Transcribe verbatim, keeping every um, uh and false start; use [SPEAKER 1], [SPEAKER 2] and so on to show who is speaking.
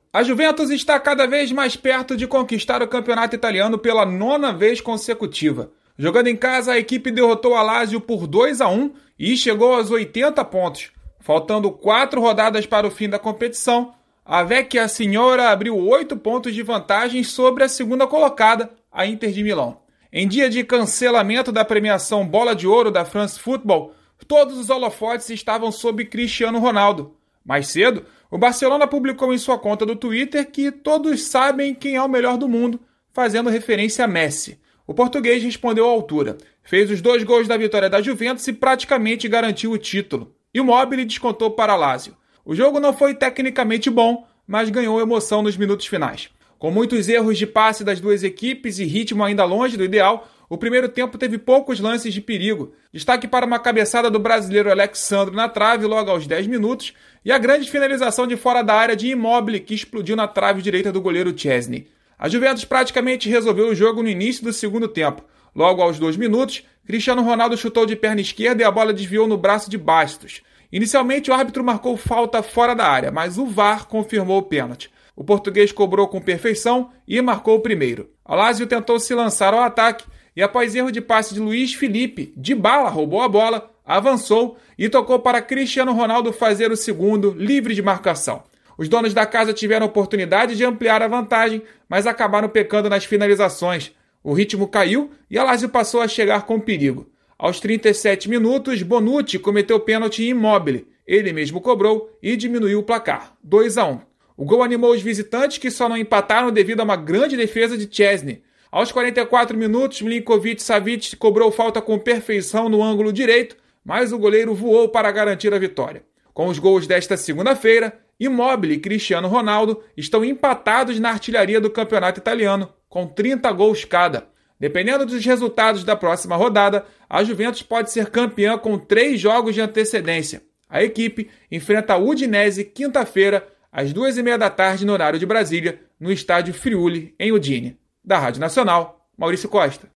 [SPEAKER 1] A Juventus está cada vez mais perto de conquistar o campeonato italiano pela nona vez consecutiva. Jogando em casa, a equipe derrotou a Lazio por dois a um e chegou aos oitenta pontos. Faltando quatro rodadas para o fim da competição, a Vecchia Signora abriu oito pontos de vantagem sobre a segunda colocada, a Inter de Milão. Em dia de cancelamento da premiação Bola de Ouro da France Football, todos os holofotes estavam sob Cristiano Ronaldo. Mais cedo, o Barcelona publicou em sua conta do Twitter que todos sabem quem é o melhor do mundo, fazendo referência a Messi. O português respondeu à altura, fez os dois gols da vitória da Juventus e praticamente garantiu o título. E o Immobile descontou para a Lazio. O jogo não foi tecnicamente bom, mas ganhou emoção nos minutos finais. Com muitos erros de passe das duas equipes e ritmo ainda longe do ideal, o primeiro tempo teve poucos lances de perigo. Destaque para uma cabeçada do brasileiro Alexandro na trave logo aos dez minutos e a grande finalização de fora da área de Immobile que explodiu na trave direita do goleiro Chesney. A Juventus praticamente resolveu o jogo no início do segundo tempo. Logo aos dois minutos, Cristiano Ronaldo chutou de perna esquerda e a bola desviou no braço de Bastos. Inicialmente o árbitro marcou falta fora da área, mas o V A R confirmou o pênalti. O português cobrou com perfeição e marcou o primeiro. A Lazio tentou se lançar ao ataque e após erro de passe de Luiz Felipe, Dybala roubou a bola, avançou e tocou para Cristiano Ronaldo fazer o segundo, livre de marcação. Os donos da casa tiveram oportunidade de ampliar a vantagem, mas acabaram pecando nas finalizações. O ritmo caiu e a Lazio passou a chegar com perigo. Aos trinta e sete minutos, Bonucci cometeu pênalti Immobile. Ele mesmo cobrou e diminuiu o placar, dois a um. O gol animou os visitantes que só não empataram devido a uma grande defesa de Chesney. Aos quarenta e quatro minutos, Milinkovic-Savic cobrou falta com perfeição no ângulo direito, mas o goleiro voou para garantir a vitória. Com os gols desta segunda-feira, Immobile e Cristiano Ronaldo estão empatados na artilharia do campeonato italiano, com trinta gols cada. Dependendo dos resultados da próxima rodada, a Juventus pode ser campeã com três jogos de antecedência. A equipe enfrenta a Udinese quinta-feira, às duas e meia da tarde no horário de Brasília, no estádio Friuli, em Udine. Da Rádio Nacional, Maurício Costa.